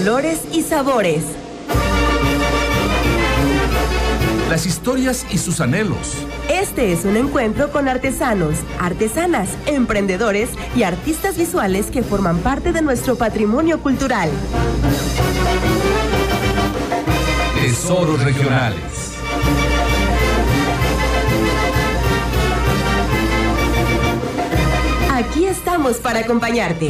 colores y sabores. Las historias y sus anhelos. Este es un encuentro con artesanos, artesanas, emprendedores y artistas visuales que forman parte de nuestro patrimonio cultural. Tesoros regionales. Aquí estamos para acompañarte.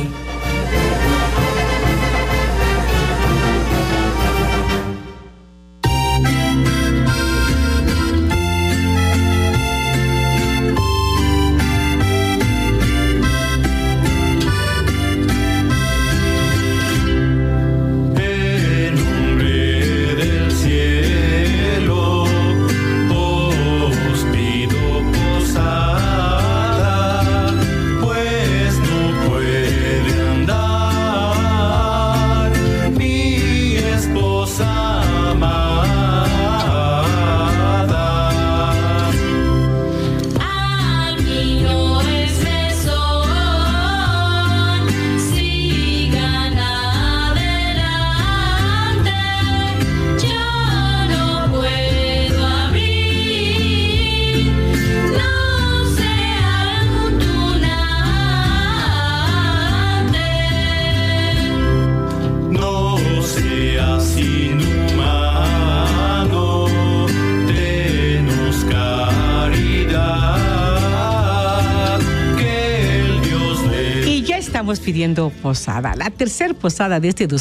Pidiendo posada, la tercera posada de este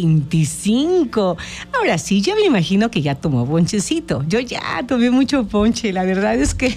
2025. Ahora sí, ya me imagino que ya tomó ponchecito. Yo ya tomé mucho ponche, la verdad es que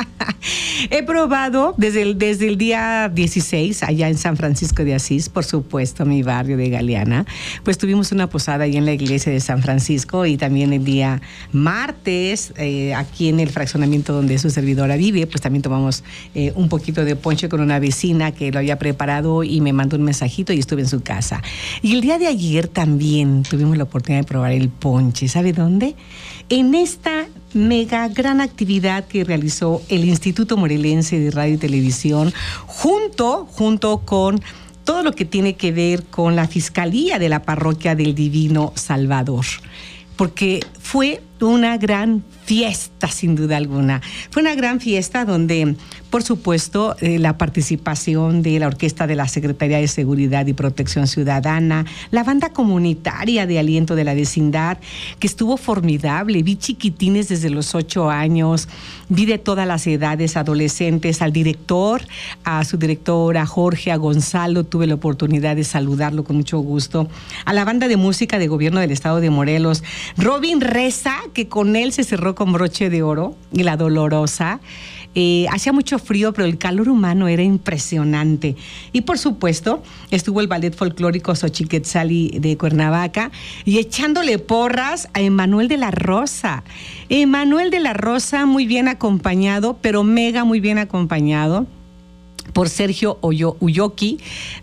he probado desde el día 16 allá en San Francisco de Asís, por supuesto, mi barrio de Galeana. Pues tuvimos una posada ahí en la iglesia de San Francisco y también el día martes aquí en el fraccionamiento donde su servidora vive, pues también tomamos un poquito de ponche con una vecina que lo había preparado y me mandó un mensajito y estuve en su casa. Y el día de ayer también tuvimos la oportunidad de probar el ponche. ¿Sabe dónde? En esta mega gran actividad que realizó el Instituto Morelense de Radio y Televisión junto con todo lo que tiene que ver con la Fiscalía de la Parroquia del Divino Salvador. Porque fue una gran fiesta, sin duda alguna. Fue una gran fiesta donde, por supuesto, la participación de la Orquesta de la Secretaría de Seguridad y Protección Ciudadana, la banda comunitaria de Aliento de la Vecindad, que estuvo formidable. Vi chiquitines desde los 8 años, vi de todas las edades, adolescentes, al director, a su directora, Jorge, a Gonzalo, tuve la oportunidad de saludarlo con mucho gusto, a la banda de música de Gobierno del Estado de Morelos, Robin Reza, que con él se cerró con broche de oro, y La Dolorosa. Hacía mucho frío, pero el calor humano era impresionante. Y por supuesto, estuvo el ballet folclórico Xochiquetzali de Cuernavaca y echándole porras a Emanuel de la Rosa. Emanuel de la Rosa muy bien acompañado, pero mega muy bien acompañado por Sergio Uyoki,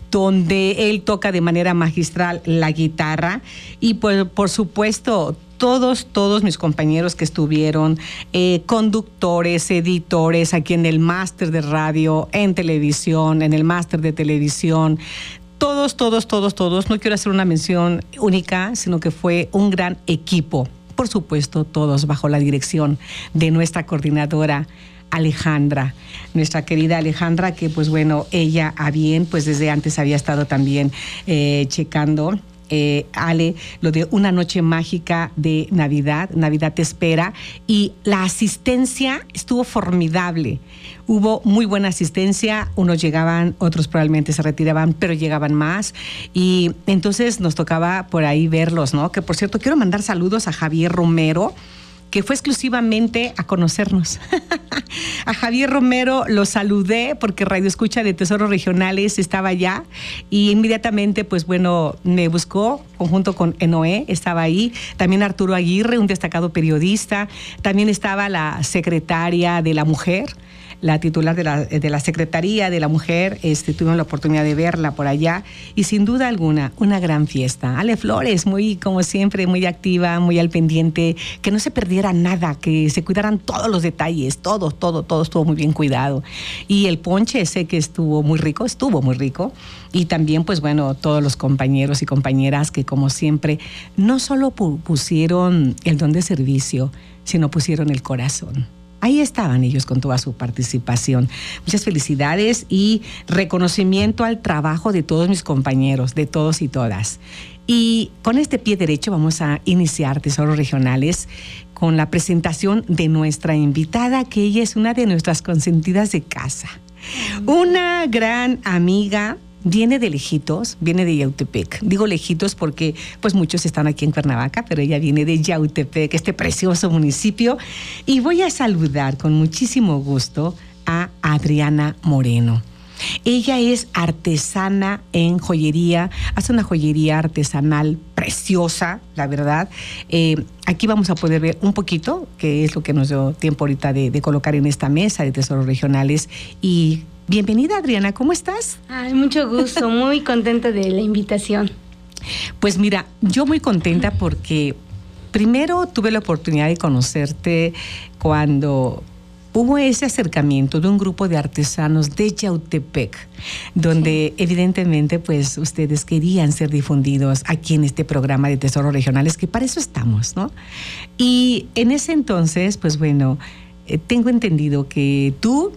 donde él toca de manera magistral la guitarra y por supuesto todos mis compañeros que estuvieron, conductores, editores, aquí en el máster de radio, en televisión, en el máster de televisión, todos, no quiero hacer una mención única, sino que fue un gran equipo, por supuesto todos bajo la dirección de nuestra coordinadora Alejandra, nuestra querida Alejandra, que pues bueno, ella a bien, pues desde antes había estado también checando, Ale, lo de una noche mágica de Navidad te espera, y la asistencia estuvo formidable. Hubo muy buena asistencia, unos llegaban, otros probablemente se retiraban, pero llegaban más, y entonces nos tocaba por ahí verlos, ¿no? Que por cierto, quiero mandar saludos a Javier Romero, que fue exclusivamente a conocernos. A Javier Romero lo saludé porque Radio Escucha de Tesoros Regionales estaba allá y inmediatamente, pues bueno, me buscó conjunto con Enoé, estaba ahí. También Arturo Aguirre, un destacado periodista. También estaba la secretaria de la Mujer, la titular de la Secretaría de la Mujer. Tuvimos la oportunidad de verla por allá y sin duda alguna, una gran fiesta. Ale Flores, muy, como siempre, muy activa, muy al pendiente, que no se perdiera nada, que se cuidaran todos los detalles, todo estuvo muy bien cuidado. Y el ponche sé que estuvo muy rico. Y también, pues bueno, todos los compañeros y compañeras que, como siempre, no solo pusieron el don de servicio, sino pusieron el corazón. Ahí estaban ellos con toda su participación. Muchas felicidades y reconocimiento al trabajo de todos mis compañeros, de todos y todas. Y con este pie derecho vamos a iniciar Tesoros Regionales con la presentación de nuestra invitada, que ella es una de nuestras consentidas de casa. Una gran amiga. Viene de lejitos, viene de Yautepec. Digo lejitos porque pues muchos están aquí en Cuernavaca, pero ella viene de Yautepec, este precioso municipio. Y voy a saludar con muchísimo gusto a Adriana Moreno. Ella es artesana en joyería, hace una joyería artesanal preciosa, la verdad. Aquí vamos a poder ver un poquito, que es lo que nos dio tiempo ahorita de colocar en esta mesa de Tesoros Regionales. Y bienvenida, Adriana, ¿cómo estás? Ay, mucho gusto, muy contenta de la invitación. Pues mira, yo muy contenta porque primero tuve la oportunidad de conocerte cuando hubo ese acercamiento de un grupo de artesanos de Yautepec, donde evidentemente pues ustedes querían ser difundidos aquí en este programa de Tesoros Regionales, que para eso estamos, ¿no? Y en ese entonces, pues bueno, tengo entendido que tú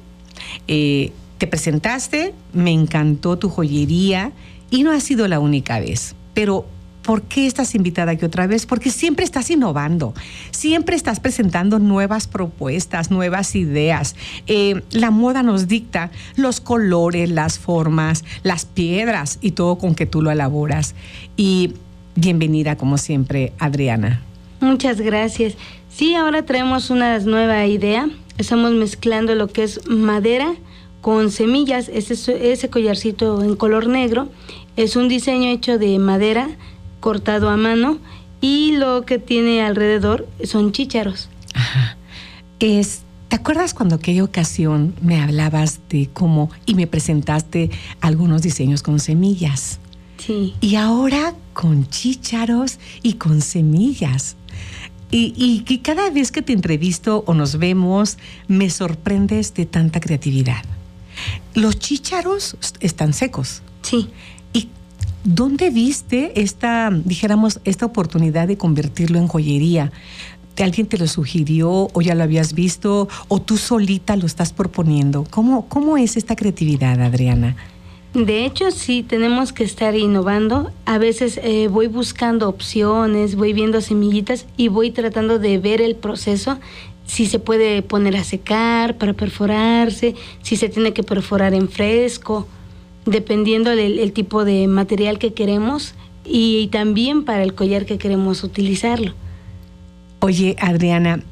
te presentaste, me encantó tu joyería y no ha sido la única vez. Pero, ¿por qué estás invitada aquí otra vez? Porque siempre estás innovando, siempre estás presentando nuevas propuestas, nuevas ideas. La moda nos dicta los colores, las formas, las piedras y todo con que tú lo elaboras. Y bienvenida, como siempre, Adriana. Muchas gracias. Sí, ahora traemos una nueva idea. Estamos mezclando lo que es madera con semillas. Ese collarcito en color negro es un diseño hecho de madera cortado a mano y lo que tiene alrededor son chícharos. Ajá. ¿Te acuerdas cuando aquella ocasión me hablabas de cómo y me presentaste algunos diseños con semillas? Sí. Y ahora con chícharos y con semillas. Y que cada vez que te entrevisto o nos vemos, me sorprendes de tanta creatividad. Los chícharos están secos. Sí. ¿Y dónde viste esta oportunidad de convertirlo en joyería? ¿Alguien te lo sugirió o ya lo habías visto o tú solita lo estás proponiendo? ¿Cómo es esta creatividad, Adriana? De hecho, sí, tenemos que estar innovando. A veces voy buscando opciones, voy viendo semillitas y voy tratando de ver el proceso, si se puede poner a secar para perforarse, si se tiene que perforar en fresco, dependiendo del tipo de material que queremos y también para el collar que queremos utilizarlo. Oye, Adriana,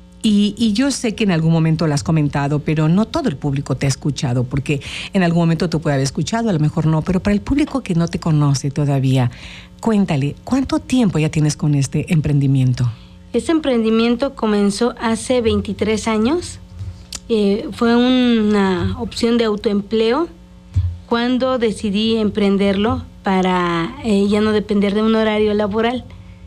y yo sé que en algún momento lo has comentado, pero no todo el público te ha escuchado, porque en algún momento tú puedes haber escuchado, a lo mejor no, pero para el público que no te conoce todavía, cuéntale, ¿cuánto tiempo ya tienes con este emprendimiento? Este emprendimiento comenzó hace 23 años. Fue una opción de autoempleo cuando decidí emprenderlo para ya no depender de un horario laboral.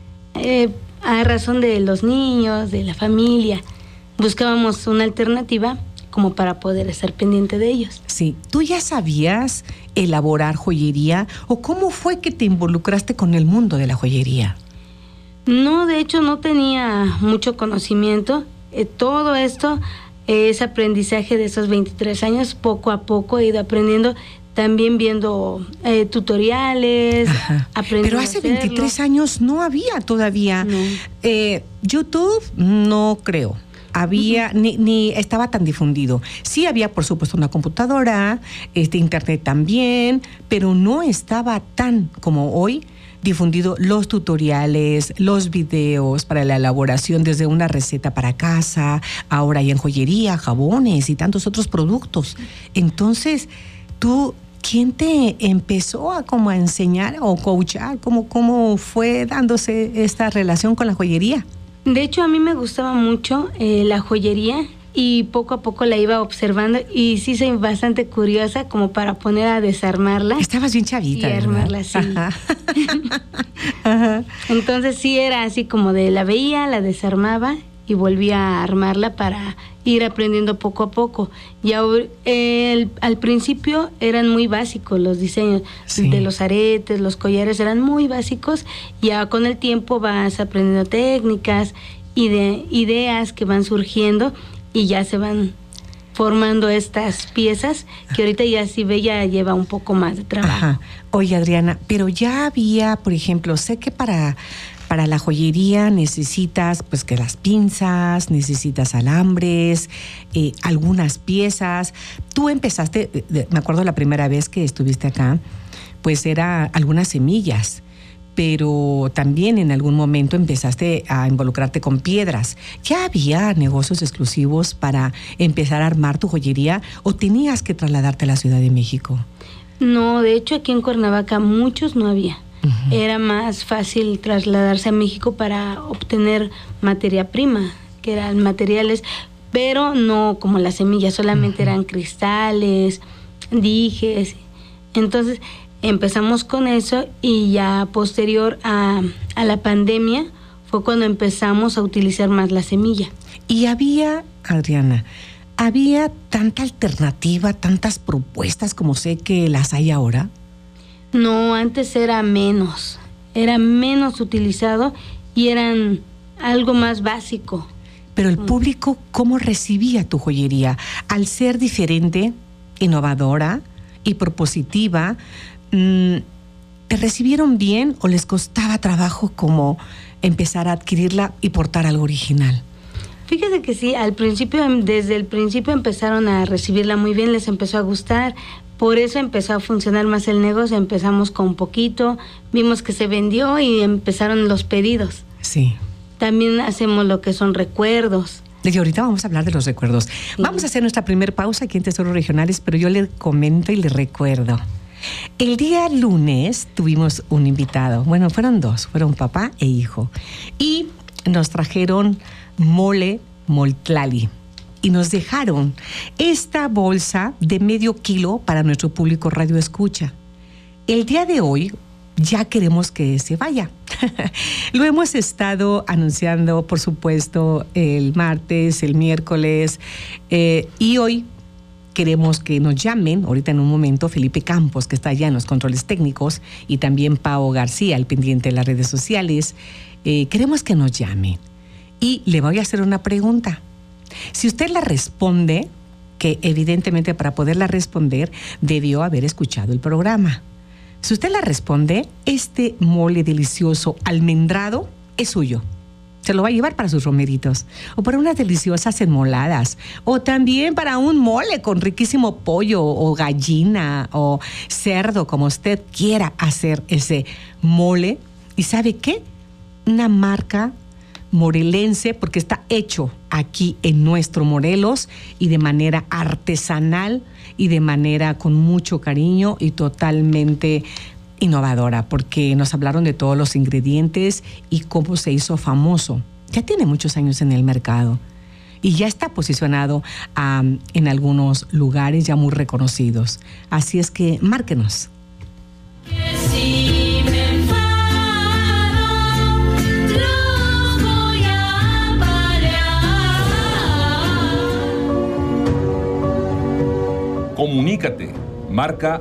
A razón de los niños, de la familia, buscábamos una alternativa como para poder estar pendiente de ellos. Sí, ¿tú ya sabías elaborar joyería o cómo fue que te involucraste con el mundo de la joyería? No, de hecho no tenía mucho conocimiento. Todo esto es aprendizaje de esos 23 años. Poco a poco he ido aprendiendo, también viendo tutoriales, aprendiendo. Pero hace 23 años no había todavía. No. YouTube no creo. Había, ni estaba tan difundido. Sí había, por supuesto, una computadora, internet también, pero no estaba tan como hoy difundido los tutoriales, los videos para la elaboración desde una receta para casa, ahora hay en joyería, jabones y tantos otros productos. Entonces, ¿quién te empezó a enseñar o coachar? ¿Cómo fue dándose esta relación con la joyería? De hecho, a mí me gustaba mucho la joyería y poco a poco la iba observando y sí soy bastante curiosa como para poner a desarmarla. Estabas bien chavita, y armarla, sí. Ajá. Ajá. Entonces sí era así como de la veía, la desarmaba y volvía a armarla para ir aprendiendo poco a poco. Y al principio eran muy básicos los diseños, sí, de los aretes, los collares eran muy básicos. Ya con el tiempo vas aprendiendo técnicas y de ideas que van surgiendo y ya se van formando estas piezas que ahorita ya si ve ya lleva un poco más de trabajo. Ajá. Oye, Adriana, pero ya había, por ejemplo, sé que para la joyería necesitas pues que las pinzas, necesitas alambres, algunas piezas. Tú empezaste, me acuerdo la primera vez que estuviste acá, pues era algunas semillas, pero también en algún momento empezaste a involucrarte con piedras. ¿Ya había negocios exclusivos para empezar a armar tu joyería o tenías que trasladarte a la Ciudad de México? No, de hecho aquí en Cuernavaca muchos no había. Uh-huh. Era más fácil trasladarse a México para obtener materia prima, que eran materiales, pero no como las semillas, solamente eran cristales, dijes. Entonces empezamos con eso y ya posterior a la pandemia fue cuando empezamos a utilizar más la semilla. Y había, Adriana, ¿había tanta alternativa, tantas propuestas como sé que las hay ahora? No, antes era menos utilizado y eran algo más básico. Pero el público, ¿cómo recibía tu joyería? Al ser diferente, innovadora y propositiva, ¿te recibieron bien o les costaba trabajo como empezar a adquirirla y portar algo original? Fíjese que sí, desde el principio empezaron a recibirla muy bien, les empezó a gustar. Por eso empezó a funcionar más el negocio, empezamos con poquito, vimos que se vendió y empezaron los pedidos. Sí. También hacemos lo que son recuerdos. Y ahorita vamos a hablar de los recuerdos. Sí. Vamos a hacer nuestra primera pausa aquí en Tesoros Regionales, pero yo le comento y le recuerdo. El día lunes tuvimos un invitado, bueno, fueron dos, fueron papá e hijo, y nos trajeron mole moltlali. Y nos dejaron esta bolsa de medio kilo para nuestro público radio escucha. El día de hoy ya queremos que se vaya. Lo hemos estado anunciando, por supuesto, el martes, el miércoles, y hoy queremos que nos llamen, ahorita en un momento, Felipe Campos, que está allá en los controles técnicos, y también Pao García, el pendiente de las redes sociales. Queremos que nos llamen. Y le voy a hacer una pregunta. Si usted la responde, que evidentemente para poderla responder debió haber escuchado el programa. Si usted la responde, este mole delicioso almendrado es suyo. Se lo va a llevar para sus romeritos, o para unas deliciosas enmoladas, o también para un mole con riquísimo pollo o gallina o cerdo, como usted quiera hacer ese mole. ¿Y sabe qué? Una marca morelense, porque está hecho aquí en nuestro Morelos y de manera artesanal y de manera con mucho cariño y totalmente innovadora, porque nos hablaron de todos los ingredientes y cómo se hizo famoso. Ya tiene muchos años en el mercado y ya está posicionado en algunos lugares ya muy reconocidos. Así es que márquenos. Comunícate, marca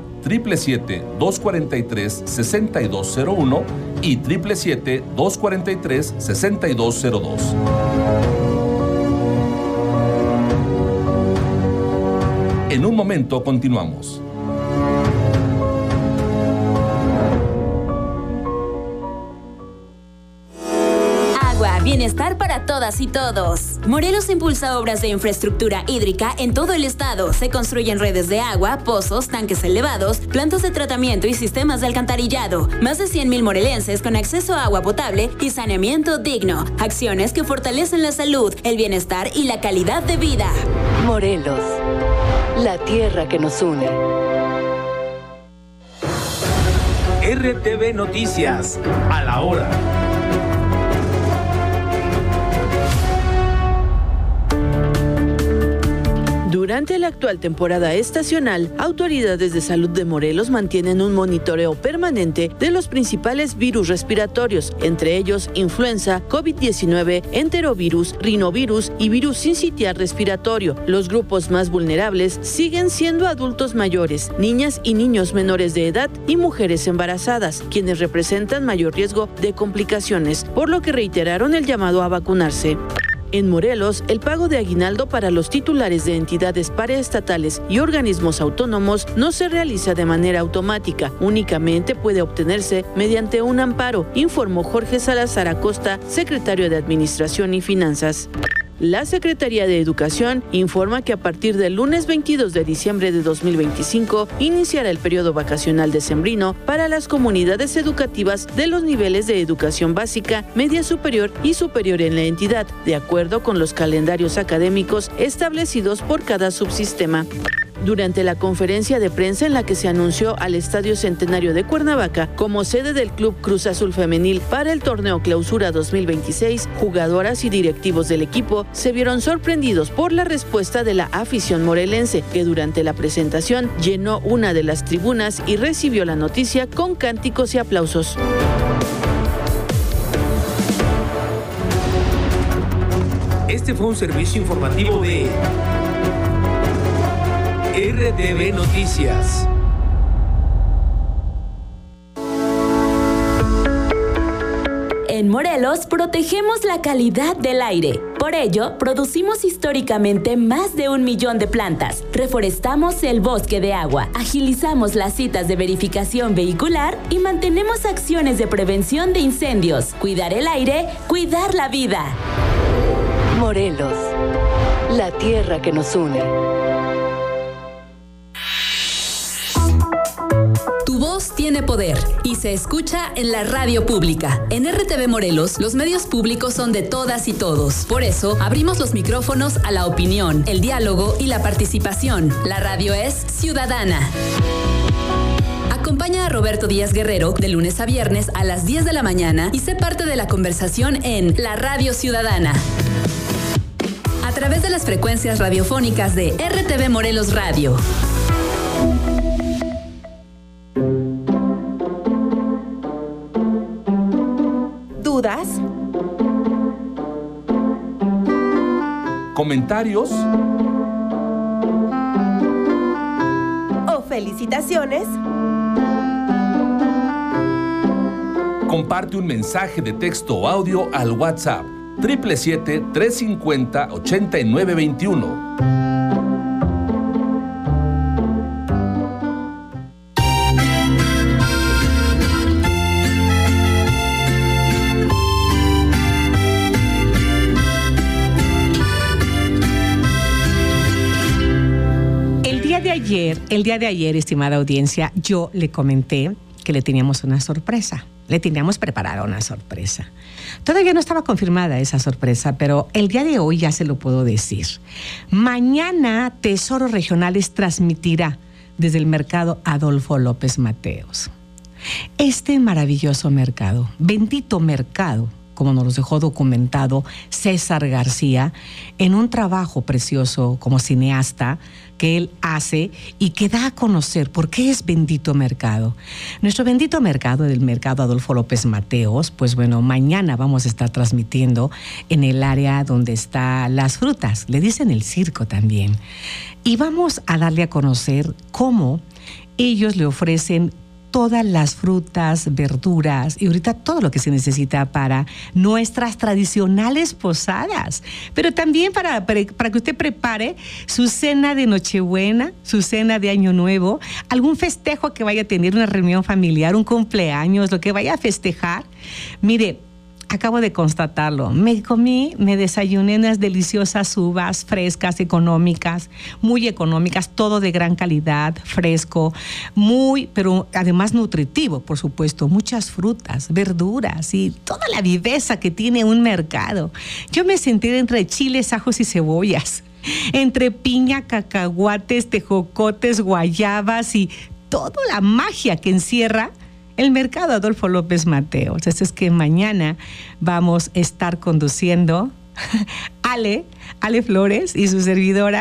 777-243-6201 y 777-243-6202. En un momento continuamos. Bienestar para todas y todos. Morelos impulsa obras de infraestructura hídrica en todo el estado. Se construyen redes de agua, pozos, tanques elevados, plantas de tratamiento y sistemas de alcantarillado. Más de 100,000 morelenses con acceso a agua potable y saneamiento digno. Acciones que fortalecen la salud, el bienestar y la calidad de vida. Morelos, la tierra que nos une. RTV Noticias, a la hora. Durante la actual temporada estacional, autoridades de salud de Morelos mantienen un monitoreo permanente de los principales virus respiratorios, entre ellos influenza, COVID-19, enterovirus, rinovirus y virus sincitial respiratorio. Los grupos más vulnerables siguen siendo adultos mayores, niñas y niños menores de edad y mujeres embarazadas, quienes representan mayor riesgo de complicaciones, por lo que reiteraron el llamado a vacunarse. En Morelos, el pago de aguinaldo para los titulares de entidades paraestatales y organismos autónomos no se realiza de manera automática, únicamente puede obtenerse mediante un amparo, informó Jorge Salazar Acosta, secretario de Administración y Finanzas. La Secretaría de Educación informa que a partir del lunes 22 de diciembre de 2025 iniciará el periodo vacacional decembrino para las comunidades educativas de los niveles de educación básica, media superior y superior en la entidad, de acuerdo con los calendarios académicos establecidos por cada subsistema. Durante la conferencia de prensa en la que se anunció al Estadio Centenario de Cuernavaca como sede del Club Cruz Azul Femenil para el torneo Clausura 2026, jugadoras y directivos del equipo se vieron sorprendidos por la respuesta de la afición morelense, que durante la presentación llenó una de las tribunas y recibió la noticia con cánticos y aplausos. Este fue un servicio informativo de RTV Noticias. En Morelos protegemos la calidad del aire. Por ello, producimos históricamente más de 1 millón de plantas. Reforestamos el bosque de agua, agilizamos las citas de verificación vehicular y mantenemos acciones de prevención de incendios. Cuidar el aire, cuidar la vida. Morelos, la tierra que nos une. Tu voz tiene poder y se escucha en la radio pública. En RTV Morelos, los medios públicos son de todas y todos. Por eso, abrimos los micrófonos a la opinión, el diálogo y la participación. La radio es ciudadana. Acompaña a Roberto Díaz Guerrero de lunes a viernes a las 10 de la mañana y sé parte de la conversación en La Radio Ciudadana. A través de las frecuencias radiofónicas de RTV Morelos Radio. ¿Dudas? ¿Comentarios? ¿O felicitaciones? Comparte un mensaje de texto o audio al WhatsApp 777-350-8921. El día de ayer, estimada audiencia, yo le comenté que le teníamos una sorpresa. Le teníamos preparada una sorpresa. Todavía no estaba confirmada esa sorpresa, pero el día de hoy ya se lo puedo decir. Mañana Tesoros Regionales transmitirá desde el mercado Adolfo López Mateos. Este maravilloso mercado, bendito mercado, como nos lo dejó documentado César García, en un trabajo precioso como cineasta que él hace y que da a conocer por qué es bendito mercado. Nuestro bendito mercado, del mercado Adolfo López Mateos, pues bueno, mañana vamos a estar transmitiendo en el área donde están las frutas, le dicen el circo también. Y vamos a darle a conocer cómo ellos le ofrecen todas las frutas, verduras y ahorita todo lo que se necesita para nuestras tradicionales posadas, pero también para que usted prepare su cena de Nochebuena, su cena de Año Nuevo, algún festejo que vaya a tener, una reunión familiar, un cumpleaños, lo que vaya a festejar. Mire, acabo de constatarlo. Me desayuné unas deliciosas uvas frescas, económicas, muy económicas, todo de gran calidad, fresco, pero además nutritivo, por supuesto. Muchas frutas, verduras y toda la viveza que tiene un mercado. Yo me sentí entre chiles, ajos y cebollas, entre piña, cacahuates, tejocotes, guayabas y toda la magia que encierra el mercado Adolfo López Mateos. Así es que mañana vamos a estar conduciendo Ale Flores y su servidora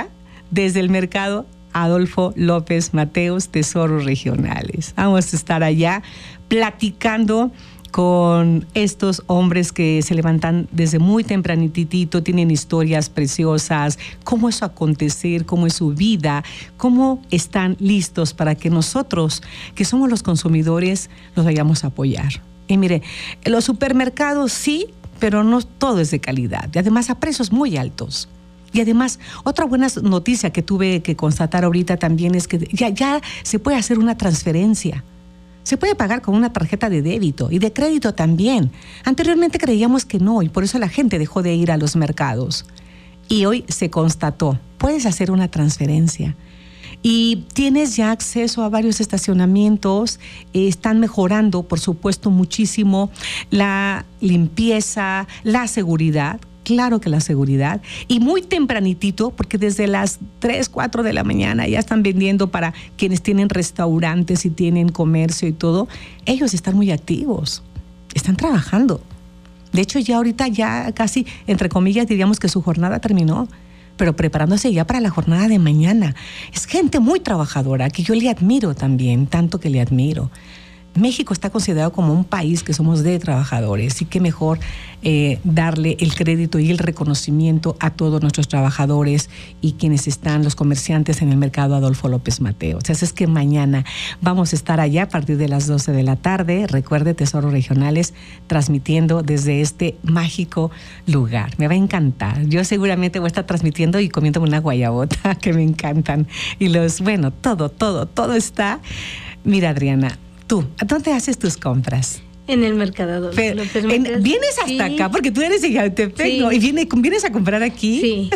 desde el mercado Adolfo López Mateos, Tesoros Regionales. Vamos a estar allá platicando con estos hombres que se levantan desde muy tempranitito, tienen historias preciosas, cómo es su acontecer, cómo es su vida, cómo están listos para que nosotros, que somos los consumidores, los vayamos a apoyar. Y mire, los supermercados sí, pero no todo es de calidad, y además a precios muy altos. Y además, otra buena noticia que tuve que constatar ahorita también es que ya se puede hacer una transferencia. Se puede pagar con una tarjeta de débito y de crédito también. Anteriormente creíamos que no, y por eso la gente dejó de ir a los mercados. Y hoy se constató, puedes hacer una transferencia. Y tienes ya acceso a varios estacionamientos, están mejorando, por supuesto, muchísimo la limpieza, la seguridad. Claro que la seguridad, y muy tempranitito, porque desde las 3, 4 de la mañana ya están vendiendo para quienes tienen restaurantes y tienen comercio y todo. Ellos están muy activos, están trabajando. De hecho, ya ahorita ya casi, entre comillas, diríamos que su jornada terminó, pero preparándose ya para la jornada de mañana. Es gente muy trabajadora, que yo le admiro también, tanto que le admiro. México está considerado como un país que somos de trabajadores, y qué mejor darle el crédito y el reconocimiento a todos nuestros trabajadores y quienes están, los comerciantes en el mercado Adolfo López Mateos. Así es que mañana vamos a estar allá a partir de las 12 de la tarde. Recuerde, Tesoros Regionales, transmitiendo desde este mágico lugar. Me va a encantar. Yo seguramente voy a estar transmitiendo y comiéndome una guayabota que me encantan. Y todo está. Mira, Adriana, tú, ¿a dónde haces tus compras? En el mercado. ¿Vienes hasta acá? Porque tú eres de Yautepec, ¿no? ¿Y vienes a comprar aquí? Sí.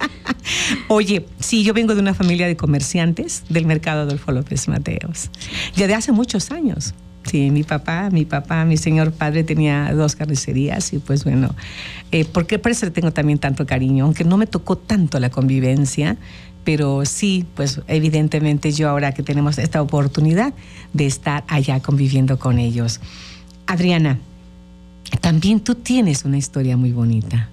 Oye, sí, yo vengo de una familia de comerciantes del mercado Adolfo López Mateos. Ya de hace muchos años. Sí, mi papá, mi señor padre tenía 2 carnicerías y pues bueno, porque por eso le tengo también tanto cariño, aunque no me tocó tanto la convivencia. Pero sí, pues evidentemente yo ahora que tenemos esta oportunidad de estar allá conviviendo con ellos. Adriana, también tú tienes una historia muy bonita,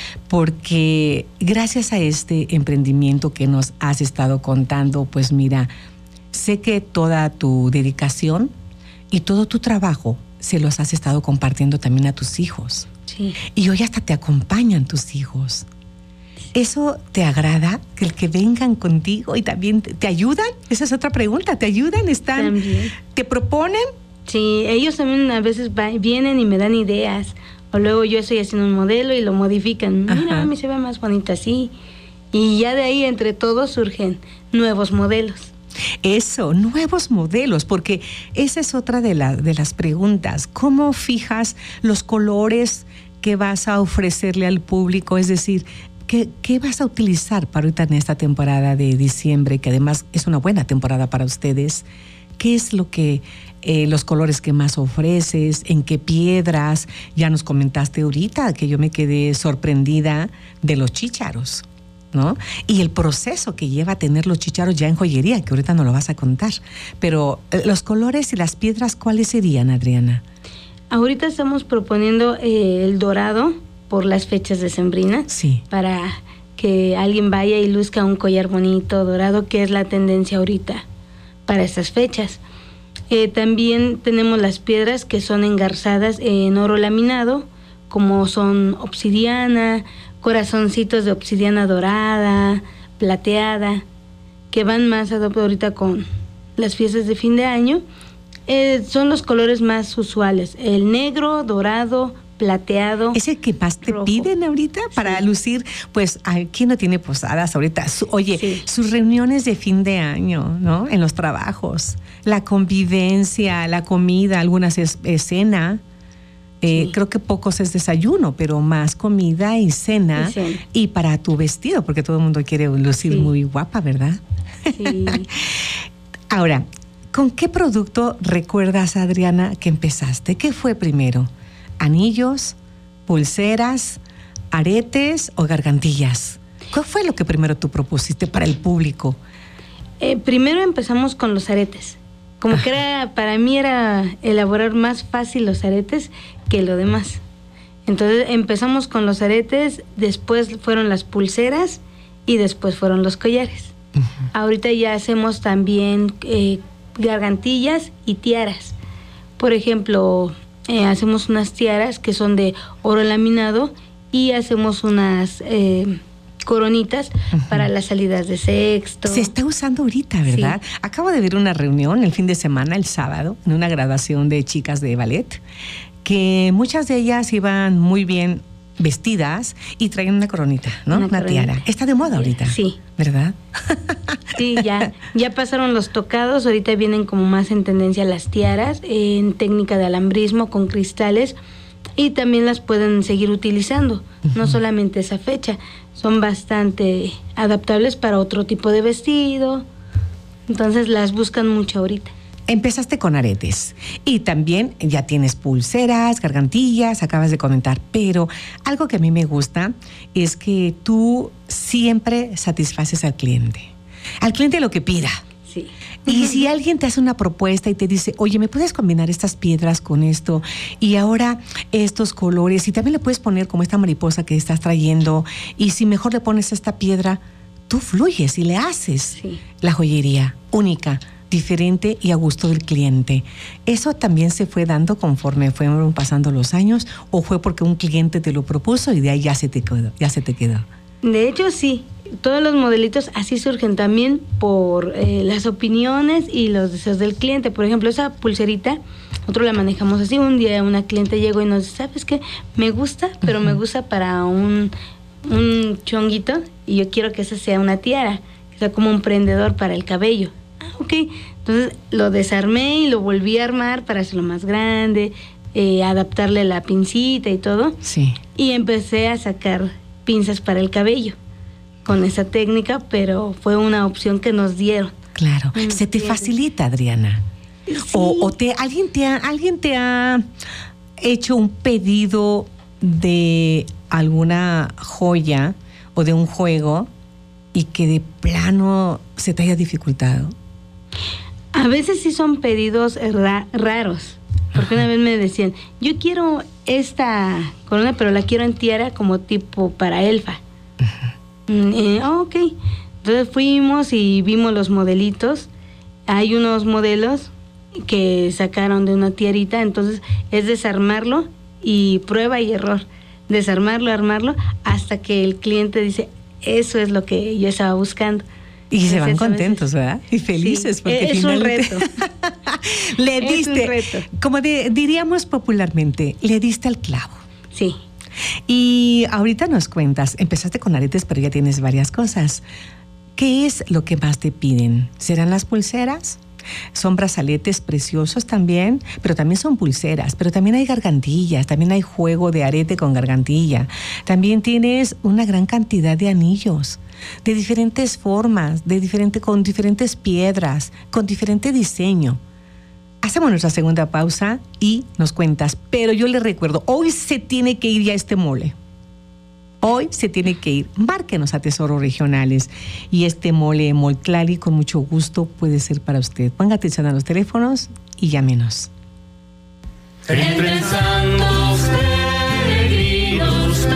porque gracias a este emprendimiento que nos has estado contando, pues mira, sé que toda tu dedicación y todo tu trabajo se los has estado compartiendo también a tus hijos. Sí. Y hoy hasta te acompañan tus hijos. ¿Eso te agrada? ¿Que vengan contigo y también te ayudan? Esa es otra pregunta. ¿Te ayudan? También. ¿Te proponen? Sí, ellos también a veces vienen y me dan ideas. O luego yo estoy haciendo un modelo y lo modifican. Mira, a mí se ve más bonito así. Y ya de ahí entre todos surgen nuevos modelos. Eso, nuevos modelos, porque esa es otra de las preguntas. ¿Cómo fijas los colores que vas a ofrecerle al público? Es decir, ¿qué vas a utilizar para ahorita en esta temporada de diciembre, que además es una buena temporada para ustedes? ¿Qué es lo que los colores que más ofreces? ¿En qué piedras? Ya nos comentaste ahorita que yo me quedé sorprendida de los chícharos, ¿no? Y el proceso que lleva a tener los chícharos ya en joyería, que ahorita no lo vas a contar. Pero los colores y las piedras, ¿cuáles serían, Adriana? Ahorita estamos proponiendo el dorado por las fechas decembrinas, sí, para que alguien vaya y luzca un collar bonito dorado, que es la tendencia ahorita para estas fechas. También tenemos las piedras que son engarzadas en oro laminado, como son obsidiana, corazoncitos de obsidiana dorada, plateada, que van más ahorita con las fiestas de fin de año. Son los colores más usuales, el negro, dorado, plateado. ¿Es el que más te rojo piden ahorita para lucir? Pues, ¿quién no tiene posadas ahorita? Sus reuniones de fin de año, ¿no? En los trabajos, la convivencia, la comida, algunas es cena. Creo que pocos es desayuno, pero más comida y cena. Y para tu vestido, porque todo el mundo quiere lucir muy guapa, ¿verdad? Sí. Ahora, ¿con qué producto recuerdas, Adriana, que empezaste? ¿Qué fue primero? ¿Anillos, pulseras, aretes o gargantillas? ¿Qué fue lo que primero tú propusiste para el público? Primero empezamos con los aretes. Como que para mí era elaborar más fácil los aretes que lo demás. Entonces empezamos con los aretes, después fueron las pulseras y después fueron los collares. Ahorita ya hacemos también gargantillas y tiaras. Por ejemplo, hacemos unas tiaras que son de oro laminado y hacemos unas coronitas para las salidas de sexto. Se está usando ahorita, ¿verdad? Sí. Acabo de ver una reunión el fin de semana, el sábado, en una graduación de chicas de ballet, que muchas de ellas iban muy bien vestidas y traían una coronita, ¿no? Una tiara. Está de moda ahorita. Sí. ¿Verdad? Sí, ya pasaron los tocados, ahorita vienen como más en tendencia las tiaras, en técnica de alambrismo con cristales, y también las pueden seguir utilizando, no solamente esa fecha, son bastante adaptables para otro tipo de vestido, entonces las buscan mucho ahorita. Empezaste con aretes y también ya tienes pulseras, gargantillas, acabas de comentar, pero algo que a mí me gusta es que tú siempre satisfaces al cliente lo que pida. Sí. Y si alguien te hace una propuesta y te dice, oye, ¿me puedes combinar estas piedras con esto? Y ahora estos colores, y también le puedes poner como esta mariposa que estás trayendo, y si mejor le pones esta piedra, tú fluyes y le haces la joyería única, diferente y a gusto del cliente. ¿Eso también se fue dando conforme fueron pasando los años o fue porque un cliente te lo propuso y de ahí ya se te quedó? De hecho, sí. Todos los modelitos así surgen también por las opiniones y los deseos del cliente. Por ejemplo, esa pulserita, nosotros la manejamos así. Un día una cliente llegó y nos dice, ¿sabes qué? Me gusta, pero me gusta para un chonguito y yo quiero que esa sea una tiara, que sea como un prendedor para el cabello. Ok, entonces lo desarmé y lo volví a armar para hacerlo más grande, adaptarle la pincita y todo. Sí. Y empecé a sacar pinzas para el cabello con esa técnica, pero fue una opción que nos dieron. Claro. ¿Se te facilita, Adriana? Sí. ¿O alguien te ha hecho un pedido de alguna joya o de un juego y que de plano se te haya dificultado? A veces sí son pedidos raros, porque una vez me decían, yo quiero esta corona, pero la quiero en tiara como tipo para elfa. Ok. Entonces fuimos y vimos los modelitos. Hay unos modelos que sacaron de una tiarita, entonces es desarmarlo y prueba y error. Desarmarlo, armarlo, hasta que el cliente dice, eso es lo que yo estaba buscando. Y se van contentos, ¿verdad? Y felices. Sí, porque es finalmente un reto. Le diste, es un reto. como diríamos popularmente, le diste al clavo. Sí. Y ahorita nos cuentas, empezaste con aretes, pero ya tienes varias cosas. ¿Qué es lo que más te piden? ¿Serán las pulseras? Son brazaletes preciosos también, pero también son pulseras, pero también hay gargantillas, también hay juego de arete con gargantilla. También tienes una gran cantidad de anillos, de diferentes formas, con diferentes piedras, con diferente diseño. Hacemos nuestra segunda pausa y nos cuentas, pero yo le recuerdo, hoy se tiene que ir ya este mole. Hoy se tiene que ir. Márquenos a Tesoros Regionales y este mole Moltlali con mucho gusto puede ser para usted. Ponga atención a los teléfonos y llámenos. Entren santos peregrinos,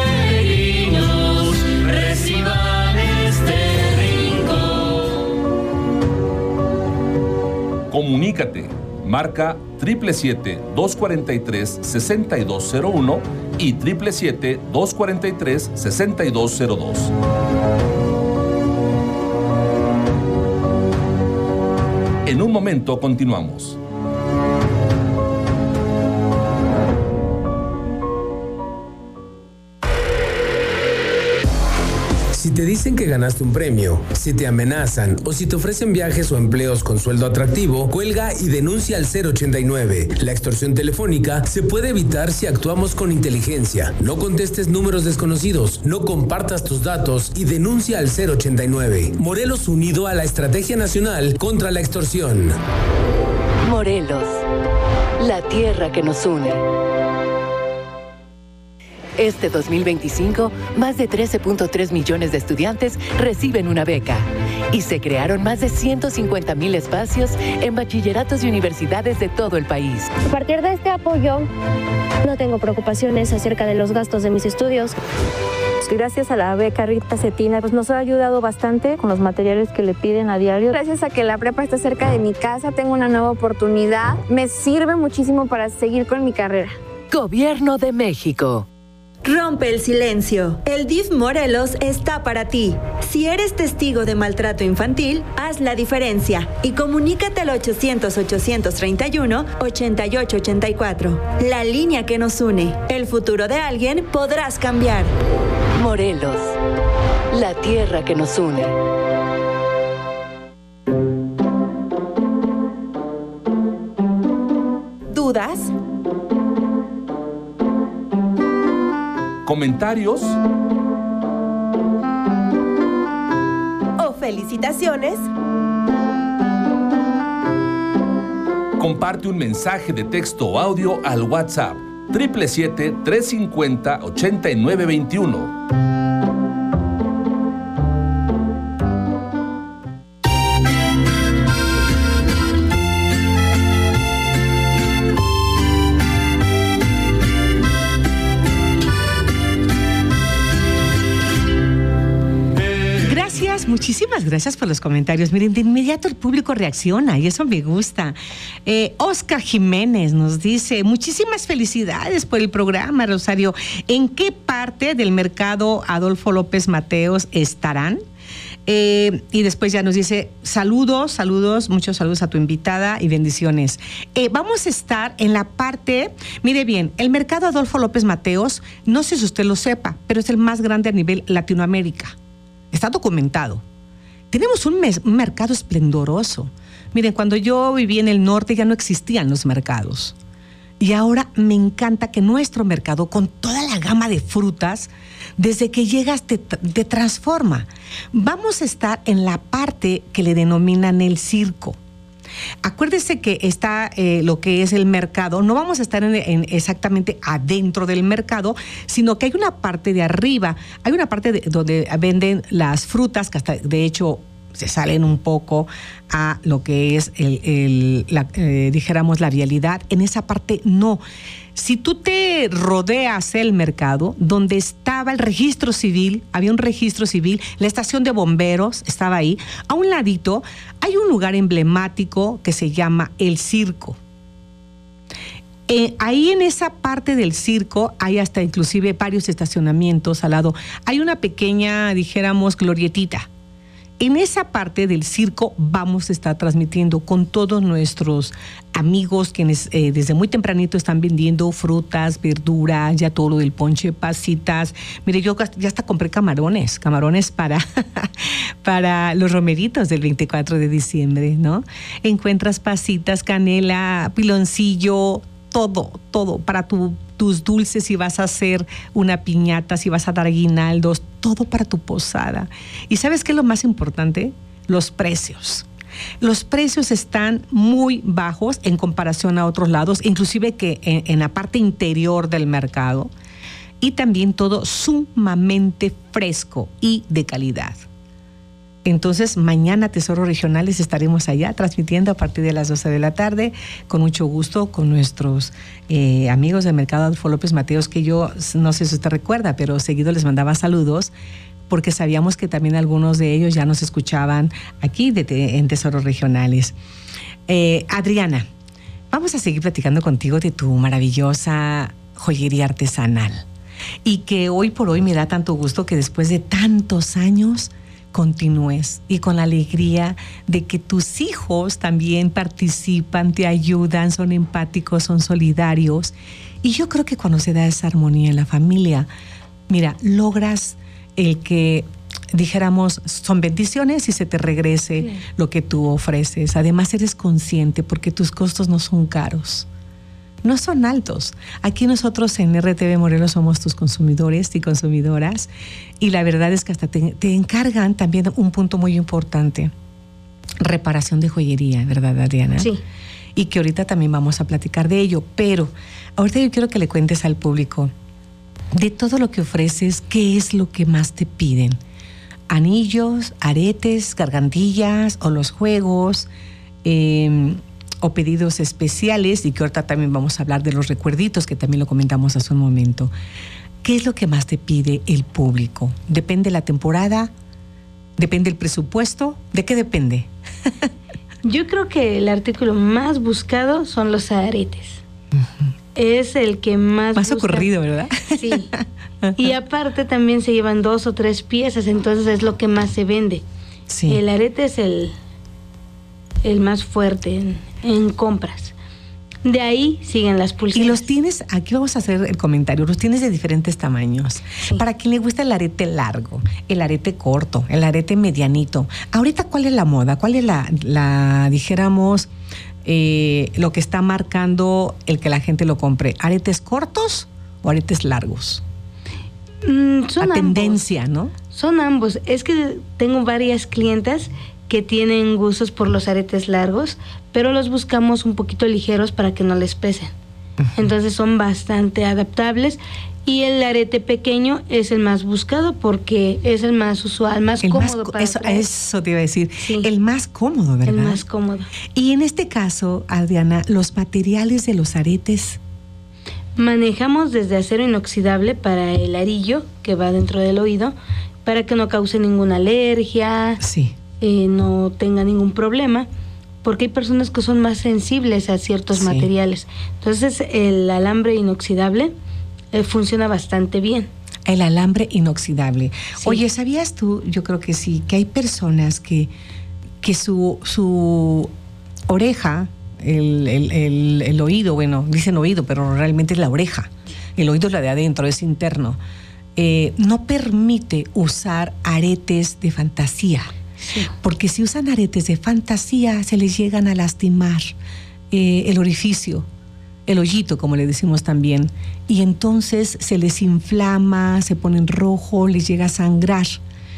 reciban este rincón. Comunícate. Marca 777-243-6201 y 777-243-6202. En un momento continuamos. Si te dicen que ganaste un premio, si te amenazan o si te ofrecen viajes o empleos con sueldo atractivo, cuelga y denuncia al 089. La extorsión telefónica se puede evitar si actuamos con inteligencia. No contestes números desconocidos, no compartas tus datos y denuncia al 089. Morelos unido a la Estrategia Nacional contra la Extorsión. Morelos, la tierra que nos une. Este 2025, más de 13.3 millones de estudiantes reciben una beca y se crearon más de 150,000 espacios en bachilleratos y universidades de todo el país. A partir de este apoyo, no tengo preocupaciones acerca de los gastos de mis estudios. Gracias a la beca Rita Cetina, pues nos ha ayudado bastante con los materiales que le piden a diario. Gracias a que la prepa está cerca de mi casa, tengo una nueva oportunidad. Me sirve muchísimo para seguir con mi carrera. Gobierno de México. Rompe el silencio. El DIF Morelos está para ti. Si eres testigo de maltrato infantil, haz la diferencia y comunícate al 800-831-8884. La línea que nos une. El futuro de alguien podrás cambiar. Morelos, la tierra que nos une. ¿Dudas? ¿Comentarios? ¿O felicitaciones? Comparte un mensaje de texto o audio al WhatsApp 777-350-8921. Muchísimas gracias por los comentarios. Miren, de inmediato el público reacciona y eso me gusta. Oscar Jiménez nos dice, muchísimas felicidades por el programa, Rosario. ¿En qué parte del mercado Adolfo López Mateos estarán? Y después ya nos dice, saludos, muchos saludos a tu invitada y bendiciones. Vamos a estar en la parte, mire bien, el mercado Adolfo López Mateos, no sé si usted lo sepa, pero es el más grande a nivel Latinoamérica. Está documentado. Tenemos un mercado esplendoroso. Miren, cuando yo viví en el norte ya no existían los mercados. Y ahora me encanta que nuestro mercado, con toda la gama de frutas, desde que llegas te transforma. Vamos a estar en la parte que le denominan el circo. Acuérdese que está lo que es el mercado. No vamos a estar exactamente adentro del mercado, sino que hay una parte de arriba, hay una parte donde venden las frutas, que hasta de hecho se salen un poco a lo que es dijéramos la vialidad. En esa parte no. Si tú te rodeas el mercado, donde estaba el registro civil, había un registro civil, la estación de bomberos estaba ahí, a un ladito hay un lugar emblemático que se llama el circo. Ahí en esa parte del circo hay hasta inclusive varios estacionamientos al lado. Hay una pequeña, dijéramos, glorietita. En esa parte del circo vamos a estar transmitiendo con todos nuestros amigos quienes desde muy tempranito están vendiendo frutas, verduras, ya todo lo del ponche, pasitas. Mire, yo ya hasta compré camarones para los romeritos del 24 de diciembre, ¿no? Encuentras pasitas, canela, piloncillo, todo para tus dulces, si vas a hacer una piñata, si vas a dar aguinaldos, todo para tu posada. ¿Y sabes qué es lo más importante? Los precios. Los precios están muy bajos en comparación a otros lados, inclusive que en la parte interior del mercado, y también todo sumamente fresco y de calidad. Entonces, mañana Tesoros Regionales estaremos allá transmitiendo a partir de las 12 de la tarde, con mucho gusto, con nuestros amigos del mercado Adolfo López Mateos, que yo no sé si usted recuerda, pero seguido les mandaba saludos, porque sabíamos que también algunos de ellos ya nos escuchaban aquí en Tesoros Regionales. Adriana, vamos a seguir platicando contigo de tu maravillosa joyería artesanal, y que hoy por hoy me da tanto gusto que después de tantos años continúes, y con la alegría de que tus hijos también participan, te ayudan, son empáticos, son solidarios. Y yo creo que cuando se da esa armonía en la familia, mira, logras el que, dijéramos, son bendiciones y se te regrese lo que tú ofreces. Además eres consciente porque tus costos no son caros, no son altos. Aquí nosotros en RTV Morelos somos tus consumidores y consumidoras, y la verdad es que hasta te encargan también un punto muy importante, reparación de joyería, ¿verdad, Adriana? Sí. Y que ahorita también vamos a platicar de ello, pero ahorita yo quiero que le cuentes al público de todo lo que ofreces, ¿qué es lo que más te piden? Anillos, aretes, gargantillas o los juegos, o pedidos especiales, y que ahorita también vamos a hablar de los recuerditos, que también lo comentamos hace un momento. ¿qué es lo que más te pide el público? ¿Depende la temporada? ¿Depende el presupuesto? ¿De qué depende? Yo creo que el artículo más buscado son los aretes. Es el que más ocurrido, ¿verdad? Sí. Y aparte también se llevan 2 o 3 piezas, entonces es lo que más se vende. Sí. El arete es el más fuerte en compras. De ahí siguen las pulseras. Y los tienes, aquí vamos a hacer el comentario, los tienes de diferentes tamaños. Sí. Para quien le gusta el arete largo, el arete corto, el arete medianito. Ahorita, ¿cuál es la moda? ¿Cuál es la dijéramos, lo que está marcando el que la gente lo compre? ¿Aretes cortos o aretes largos? Son la tendencia, ambos, ¿no? Son ambos. Es que tengo varias clientas que tienen gustos por los aretes largos, pero los buscamos un poquito ligeros para que no les pesen. Entonces son bastante adaptables, y el arete pequeño es el más buscado porque es el más usual, más cómodo para traer. Eso te iba a decir, sí. El más cómodo, ¿verdad? El más cómodo. Y en este caso, Adriana, los materiales de los aretes. Manejamos desde acero inoxidable para el arillo que va dentro del oído, para que no cause ninguna alergia. Sí. No tenga ningún problema, porque hay personas que son más sensibles a ciertos materiales. Entonces el alambre inoxidable funciona bastante bien. El alambre inoxidable. Sí. Oye, ¿sabías tú? Yo creo que sí, que hay personas que su oreja, el oído, bueno, dicen oído, pero realmente es la oreja. El oído es la de adentro, es interno. No permite usar aretes de fantasía. Sí. Porque si usan aretes de fantasía se les llegan a lastimar el orificio, el hoyito, como le decimos también, y entonces se les inflama, se ponen rojo, les llega a sangrar.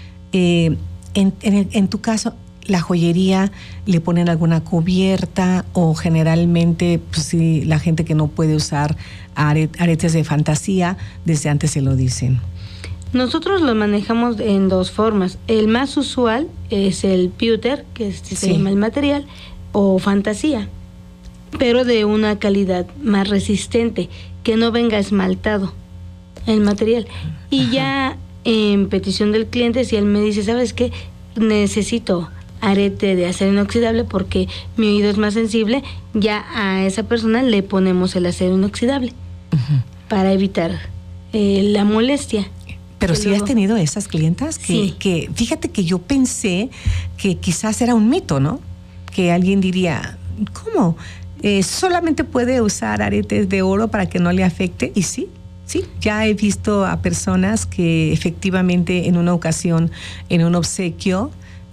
En tu caso, la joyería, le ponen alguna cubierta, o generalmente, pues, si la gente que no puede usar aretes de fantasía, desde antes se lo dicen. Nosotros lo manejamos en 2 formas. El más usual es el pewter, que se llama el material, o fantasía, pero de una calidad más resistente, que no venga esmaltado el material. Y ya en petición del cliente, si él me dice, ¿sabes qué? Necesito arete de acero inoxidable porque mi oído es más sensible, ya a esa persona le ponemos el acero inoxidable para evitar la molestia. Pero sí has tenido esas clientas que fíjate que yo pensé que quizás era un mito, ¿no? Que alguien diría, ¿cómo? ¿Solamente puede usar aretes de oro para que no le afecte? Y sí, ya he visto a personas que efectivamente en una ocasión, en un obsequio,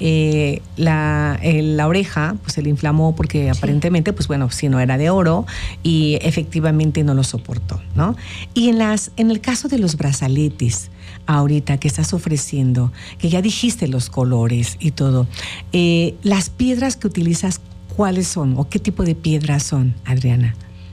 la oreja pues se le inflamó porque aparentemente, pues bueno, si no era de oro, y efectivamente no lo soportó, ¿no? Y en el caso de los brazaletes, ahorita que estás ofreciendo, que ya dijiste los colores y todo, las piedras que utilizas, ¿cuáles son o qué tipo de piedras son, Adriana?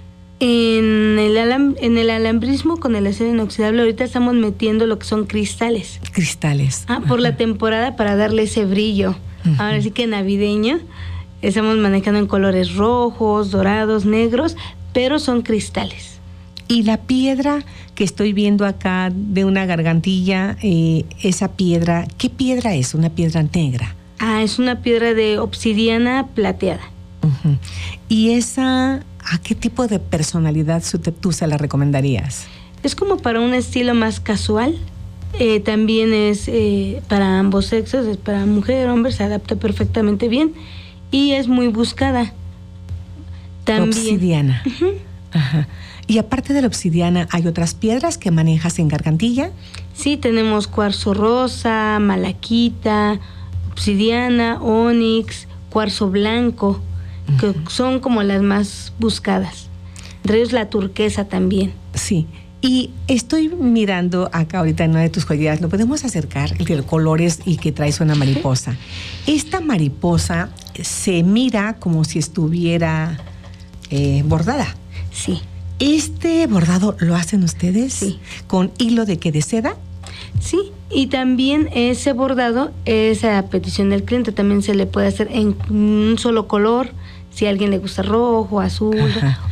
En el alambrismo con el acero inoxidable ahorita estamos metiendo lo que son cristales. Cristales. Por la temporada, para darle ese brillo. Ahora sí que navideño. Estamos manejando en colores rojos, dorados, negros, pero son cristales. Y la piedra que estoy viendo acá de una gargantilla, esa piedra, ¿qué piedra es? ¿Una piedra negra? Es una piedra de obsidiana plateada. ¿Y esa, a qué tipo de personalidad tú se la recomendarías? Es como para un estilo más casual. También es para ambos sexos, es para mujer, hombre, se adapta perfectamente bien y es muy buscada. También. Obsidiana. Ajá. Y aparte de la obsidiana, ¿hay otras piedras que manejas en gargantilla? Sí, tenemos cuarzo rosa, malaquita, obsidiana, ónix, cuarzo blanco, que son como las más buscadas. Entre ellos la turquesa también. Sí. Y estoy mirando acá ahorita en una de tus joyerías, lo podemos acercar, el de colores y que traes una mariposa. Esta mariposa se mira como si estuviera bordada. Sí. ¿Este bordado lo hacen ustedes? Sí. ¿Con hilo de qué? ¿De seda? Sí, y también ese bordado es a petición del cliente, también se le puede hacer en un solo color, si a alguien le gusta rojo, azul. Ajá.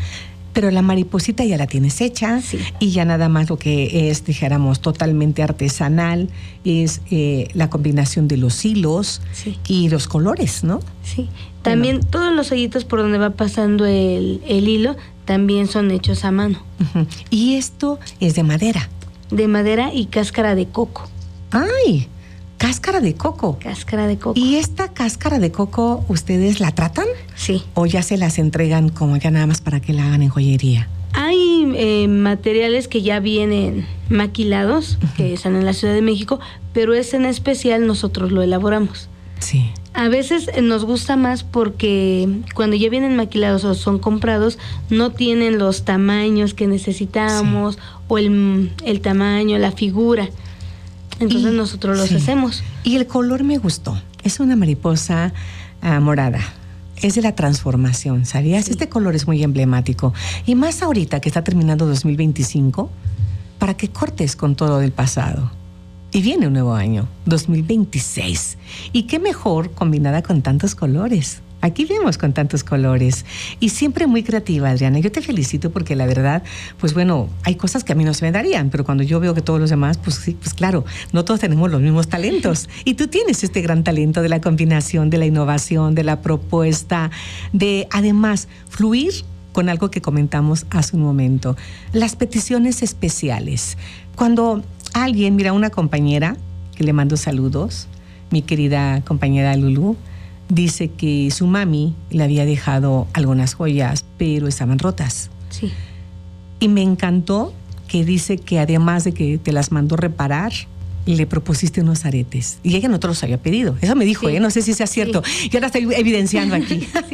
Pero la mariposita ya la tienes hecha, sí. Y ya nada más lo que es, dijéramos, totalmente artesanal, es la combinación de los hilos, sí, y los colores, ¿no? Sí, también todos los hoyitos por donde va pasando el hilo también son hechos a mano. Uh-huh. Y esto es de madera. De madera y cáscara de coco. ¡Ay! Cáscara de coco. Cáscara de coco. ¿Y esta cáscara de coco ustedes la tratan? Sí. ¿O ya se las entregan como ya nada más para que la hagan en joyería? Hay materiales que ya vienen maquilados, uh-huh, que están en la Ciudad de México, pero ese en especial nosotros lo elaboramos. Sí. A veces nos gusta más porque cuando ya vienen maquilados o son comprados, no tienen los tamaños que necesitamos, sí, o el tamaño, la figura. Entonces nosotros los, sí, hacemos. Y el color me gustó. Es una mariposa morada. Es de la transformación, ¿sabías? Sí. Este color es muy emblemático. Y más ahorita que está terminando 2025, para que cortes con todo del pasado. Y viene un nuevo año, 2026. Y qué mejor combinada con tantos colores. Aquí vemos con tantos colores. Y siempre muy creativa, Adriana. Yo te felicito porque la verdad, pues bueno, hay cosas que a mí no se me darían, pero cuando yo veo que todos los demás, pues sí, pues claro, no todos tenemos los mismos talentos. Y tú tienes este gran talento de la combinación, de la innovación, de la propuesta, de además fluir con algo que comentamos hace un momento. Las peticiones especiales. Cuando alguien, mira, una compañera, que le mando saludos, mi querida compañera Lulú, dice que su mami le había dejado algunas joyas, pero estaban rotas. Sí. Y me encantó que dice que además de que te las mandó reparar, le propusiste unos aretes. Y ella no te los había pedido. Eso me dijo, sí, no sé si sea cierto. Sí. Yo la estoy evidenciando aquí. Sí.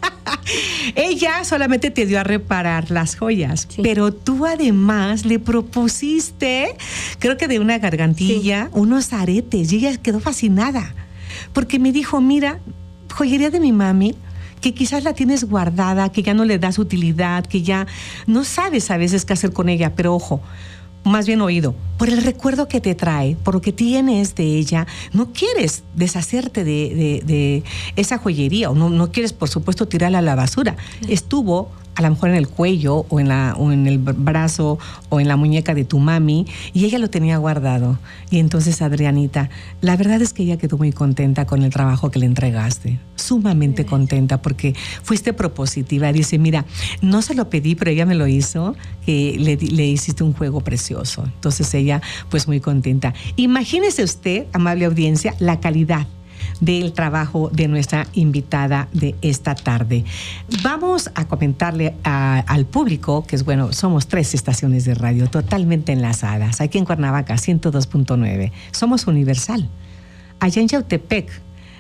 Ella solamente te dio a reparar las joyas, sí, pero tú además le propusiste, creo que de una gargantilla, sí, unos aretes, y ella quedó fascinada. Porque me dijo, mira, joyería de mi mami, que quizás la tienes guardada, que ya no le das utilidad, que ya no sabes a veces qué hacer con ella, pero ojo, más bien oído, por el recuerdo que te trae, por lo que tienes de ella, no quieres deshacerte de esa joyería, o no quieres, por supuesto, tirarla a la basura. Estuvo a lo mejor en el cuello o en el brazo o en la muñeca de tu mami y ella lo tenía guardado. Y entonces, Adrianita, la verdad es que ella quedó muy contenta con el trabajo que le entregaste, sumamente contenta porque fuiste propositiva. Dice, mira, no se lo pedí, pero ella me lo hizo, que le hiciste un juego precioso. Entonces ella, pues muy contenta. Imagínese usted, amable audiencia, la calidad del trabajo de nuestra invitada de esta tarde. Vamos a comentarle al público que es bueno, somos 3 estaciones de radio totalmente enlazadas. Aquí en Cuernavaca, 102.9. Somos Universal. Allá en Yautepec,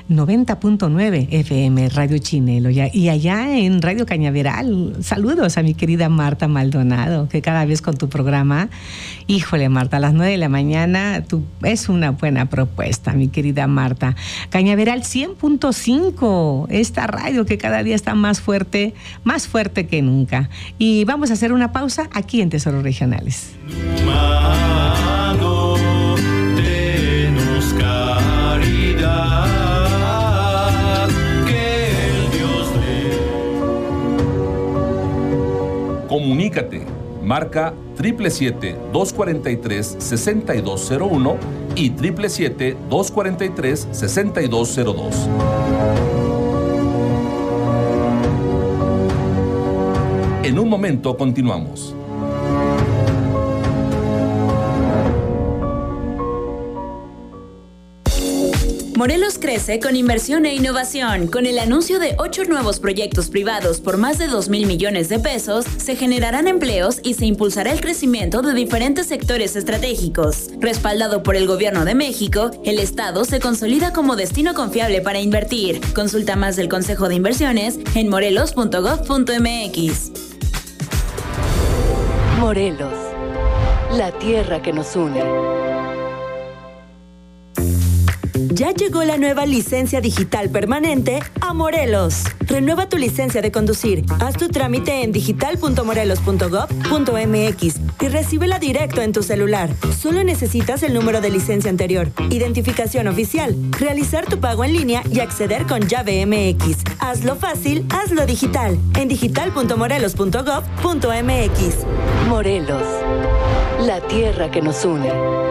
90.9 FM, Radio Chinelo. Y allá en Radio Cañaveral, saludos a mi querida Marta Maldonado, que cada vez con tu programa, híjole Marta, a las 9 de la mañana, es una buena propuesta, mi querida Marta. Cañaveral 100.5, esta radio que cada día está más fuerte que nunca. Y vamos a hacer una pausa aquí en Tesoros Regionales. Denos caridad. Comunícate, marca 777-243-6201 y 777-243-6202. En un momento continuamos. Morelos crece con inversión e innovación. Con el anuncio de 8 nuevos proyectos privados por más de 2,000 millones de pesos, se generarán empleos y se impulsará el crecimiento de diferentes sectores estratégicos. Respaldado por el Gobierno de México, el Estado se consolida como destino confiable para invertir. Consulta más del Consejo de Inversiones en morelos.gov.mx. Morelos, la tierra que nos une. Ya llegó la nueva licencia digital permanente a Morelos. Renueva tu licencia de conducir. Haz tu trámite en digital.morelos.gov.mx y recíbela directo en tu celular. Solo necesitas el número de licencia anterior, identificación oficial, realizar tu pago en línea y acceder con llave MX. Hazlo fácil, hazlo digital. En digital.morelos.gov.mx. Morelos, la tierra que nos une.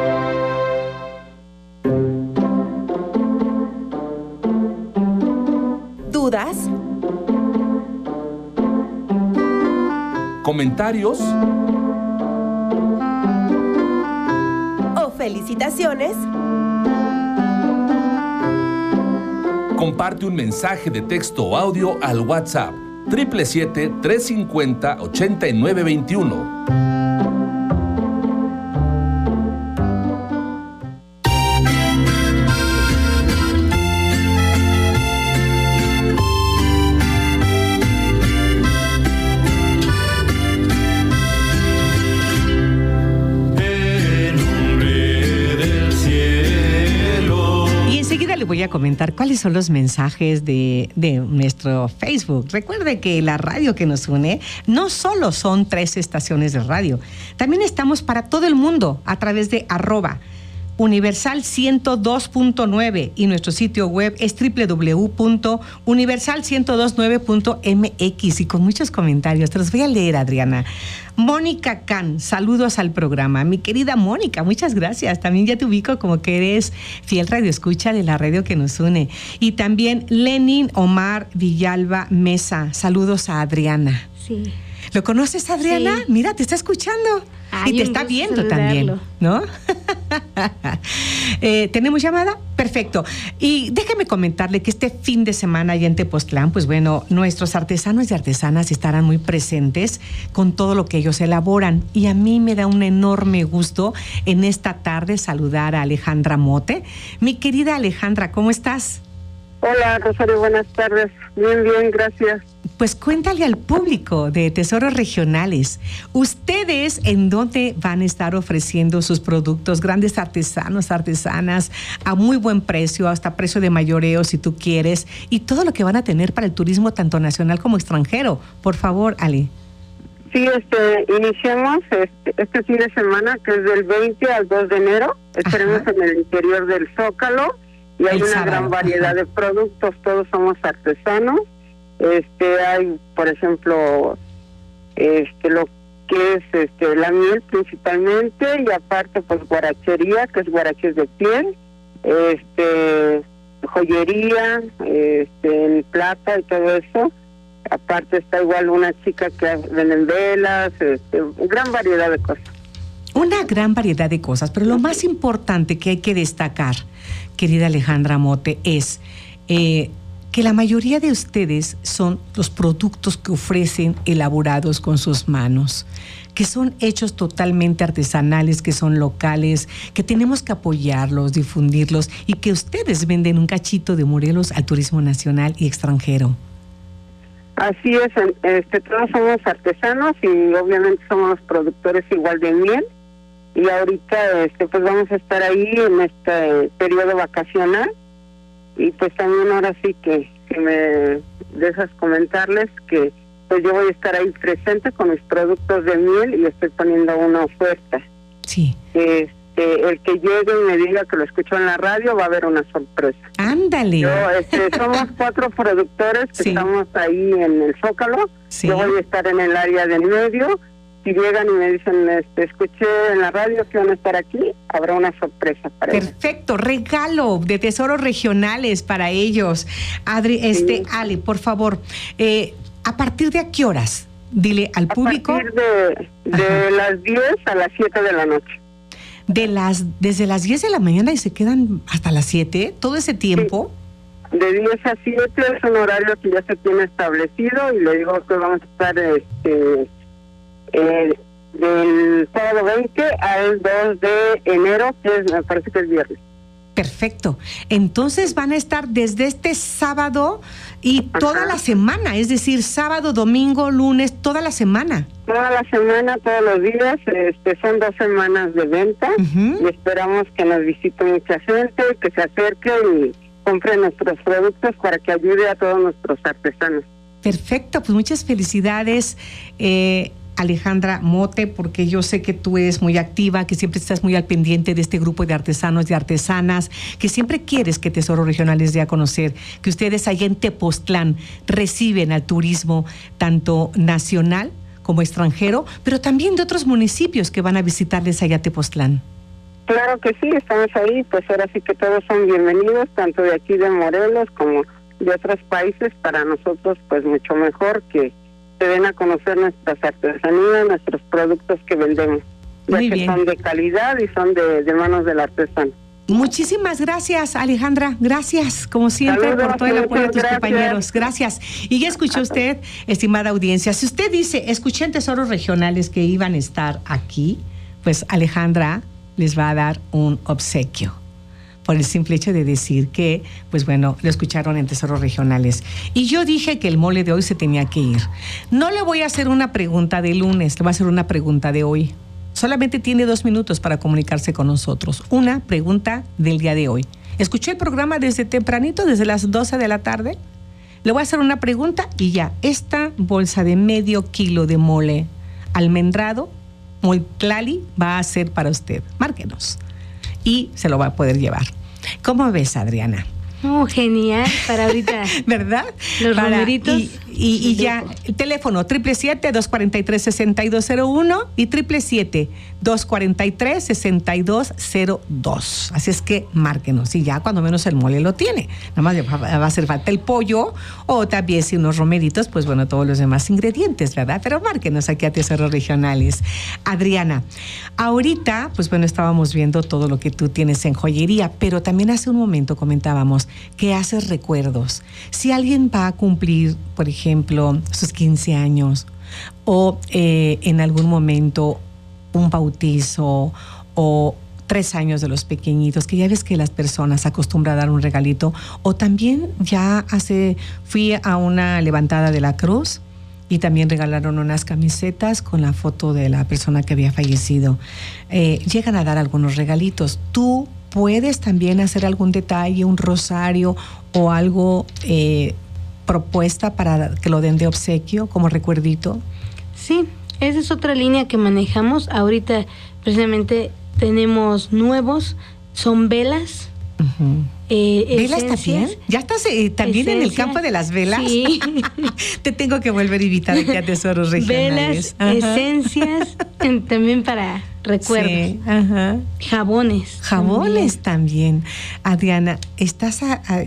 ¿Dudas? ¿Comentarios? ¿O felicitaciones? Comparte un mensaje de texto o audio al WhatsApp 777-350-8921. Voy a comentar cuáles son los mensajes de nuestro Facebook. Recuerde que la radio que nos une no solo son 3 estaciones de radio, también estamos para todo el mundo a través de @Universal 102.9 y nuestro sitio web es www.universal1029.mx y con muchos comentarios. Te los voy a leer, Adriana. Mónica Can, saludos al programa. Mi querida Mónica, muchas gracias. También ya te ubico como que eres fiel radioescucha de la radio que nos une. Y también Lenin Omar Villalba Mesa, saludos a Adriana. Sí. ¿Lo conoces, Adriana? Sí. Mira, te está escuchando. Ay, y te está viendo también, ¿no? ¿Tenemos llamada? Perfecto. Y déjeme comentarle que este fin de semana allá en Tepoztlán, pues bueno, nuestros artesanos y artesanas estarán muy presentes con todo lo que ellos elaboran. Y a mí me da un enorme gusto en esta tarde saludar a Alejandra Mote. Mi querida Alejandra, ¿cómo estás? Hola, Rosario, buenas tardes. Bien, bien, gracias. Pues cuéntale al público de Tesoros Regionales, ¿ustedes en dónde van a estar ofreciendo sus productos? Grandes artesanos, artesanas, a muy buen precio, hasta precio de mayoreo si tú quieres, y todo lo que van a tener para el turismo tanto nacional como extranjero. Por favor, Ale. Sí, iniciamos este fin de semana, que es del 20 al 2 de enero. Estaremos en el interior del Zócalo y hay una gran variedad de productos. Todos somos artesanos. Hay, por ejemplo, lo que es la miel principalmente, y aparte pues guarachería, que es guaraches de piel, joyería, en plata y todo eso. Aparte está igual una chica que venden velas, gran variedad de cosas. Una gran variedad de cosas, pero lo más importante que hay que destacar, querida Alejandra Mote, es que la mayoría de ustedes son los productos que ofrecen elaborados con sus manos, que son hechos totalmente artesanales, que son locales, que tenemos que apoyarlos, difundirlos, y que ustedes venden un cachito de Morelos al turismo nacional y extranjero. Así es, todos somos artesanos y obviamente somos productores igual de miel, y ahorita pues vamos a estar ahí en este periodo vacacional. Y pues también ahora sí que me dejas comentarles que pues yo voy a estar ahí presente con mis productos de miel y estoy poniendo una oferta. Sí. El que llegue y me diga que lo escuchó en la radio va a haber una sorpresa. ¡Ándale! Somos 4 productores que estamos ahí en el Zócalo. Sí. Yo voy a estar en el área del medio. Si llegan y me dicen, escuché en la radio que van a estar aquí, habrá una sorpresa para ellos. Perfecto, regalo de Tesoros Regionales para ellos. Adri, sí. Ale, por favor, ¿a partir de a qué horas? Dile al público. A partir de las 10 a las 7 de la noche. Desde las 10 de la mañana y se quedan hasta las 7, todo ese tiempo. Sí. De 10 a 7 es un horario que ya se tiene establecido, y le digo que vamos a estar del sábado 20 al 2 de enero, que me parece que es viernes. Perfecto. Entonces van a estar desde este sábado y toda la semana, es decir, sábado, domingo, lunes, toda la semana. Toda la semana, todos los días. Son 2 semanas de venta, y esperamos que nos visite mucha gente, que se acerque y compre nuestros productos para que ayude a todos nuestros artesanos. Perfecto, pues muchas felicidades. Alejandra Mote, porque yo sé que tú eres muy activa, que siempre estás muy al pendiente de este grupo de artesanos y artesanas, que siempre quieres que Tesoro Regional les dé a conocer que ustedes allá en Tepoztlán reciben al turismo tanto nacional como extranjero, pero también de otros municipios que van a visitarles allá a Tepoztlán. Claro que sí, estamos ahí, pues ahora sí que todos son bienvenidos, tanto de aquí de Morelos como de otros países. Para nosotros pues mucho mejor que se den a conocer nuestras artesanías, nuestros productos que vendemos, ya Muy que bien. son de calidad y son de manos del artesano. Muchísimas gracias, Alejandra. Gracias, como siempre, Saludos, por todo el apoyo de tus gracias. compañeros. Gracias. Y ya escuchó usted, estimada audiencia, si usted dice, escuché en Tesoros Regionales que iban a estar aquí, pues Alejandra les va a dar un obsequio, por el simple hecho de decir que, pues bueno, lo escucharon en Tesoros Regionales. Y yo dije que el mole de hoy se tenía que ir. No le voy a hacer una pregunta de lunes, le voy a hacer una pregunta de hoy. Solamente tiene 2 minutos para comunicarse con nosotros. Una pregunta del día de hoy. Escuché el programa desde tempranito, desde las 12 de la tarde. Le voy a hacer una pregunta y ya. Esta bolsa de medio kilo de mole almendrado, Moltlali, va a ser para usted. Márquenos. Y se lo va a poder llevar. ¿Cómo ves, Adriana? Oh, genial, para ahorita. ¿Verdad? Los numeritos. Y ya, el teléfono 777-243-6201 y 777-243-6202. Así es que márquenos. Y ya cuando menos el mole lo tiene. Nada más va a hacer falta el pollo o también si unos romeritos, pues bueno, todos los demás ingredientes, ¿verdad? Pero márquenos aquí a Tesoros Regionales. Adriana, ahorita, pues bueno, estábamos viendo todo lo que tú tienes en joyería, pero también hace un momento comentábamos que haces recuerdos. Si alguien va a cumplir, por ejemplo, sus 15 años o en algún momento un bautizo o 3 años de los pequeñitos, que ya ves que las personas acostumbran a dar un regalito, o también fui a una levantada de la cruz y también regalaron unas camisetas con la foto de la persona que había fallecido. Llegan a dar algunos regalitos. Tú puedes también hacer algún detalle, un rosario o algo propuesta para que lo den de obsequio como recuerdito. Sí, esa es otra línea que manejamos. Ahorita precisamente tenemos nuevos, son velas. Uh-huh. ¿Velas también? Esencias. ¿Ya estás también en el campo de las velas? Sí. Te tengo que volver a invitar aquí a Tesoros Regionales. Velas, esencias, también para recuerdos. Sí, ajá. Jabones. Jabones también. Adriana, estás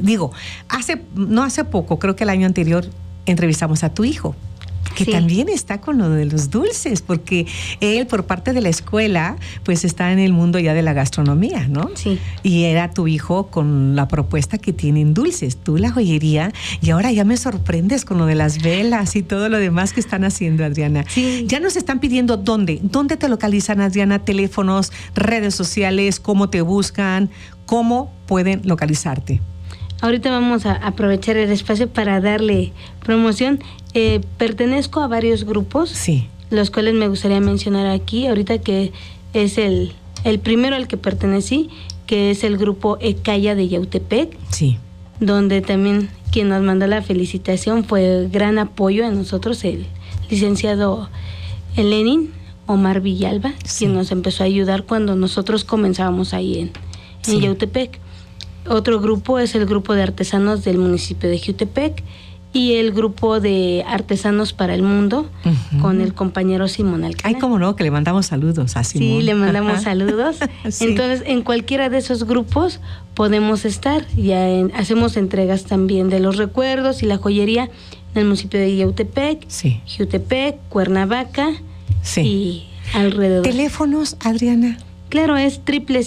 no hace poco, creo que el año anterior, entrevistamos a tu hijo, que Sí. también está con lo de los dulces, porque él, por parte de la escuela, pues está en el mundo ya de la gastronomía, ¿no? Sí. Y era tu hijo con la propuesta que tienen dulces, tú la joyería, y ahora ya me sorprendes con lo de las velas y todo lo demás que están haciendo, Adriana. Sí. Ya nos están pidiendo dónde te localizan, Adriana, teléfonos, redes sociales, cómo te buscan, cómo pueden localizarte. Ahorita vamos a aprovechar el espacio para darle promoción. Pertenezco a varios grupos, Sí. los cuales me gustaría mencionar aquí, ahorita que es el primero al que pertenecí, que es el grupo Ecaya de Yautepec, Sí. donde también quien nos mandó la felicitación fue gran apoyo a nosotros, el licenciado Lenin Omar Villalba, Sí. quien nos empezó a ayudar cuando nosotros comenzábamos ahí en Sí. Yautepec. Otro grupo es el grupo de artesanos del municipio de Jiutepec y el grupo de artesanos para el mundo, Ujú. con el compañero Simón Alcalá. Ay, cómo no, que le mandamos saludos a Simón. Sí, le mandamos Ajá. saludos. Sí. Entonces, en cualquiera de esos grupos podemos estar. Hacemos entregas también de los recuerdos y la joyería en el municipio de Yautepec, Sí. Jiutepec, Cuernavaca Sí. y alrededor. ¿Teléfonos, Adriana? Claro, es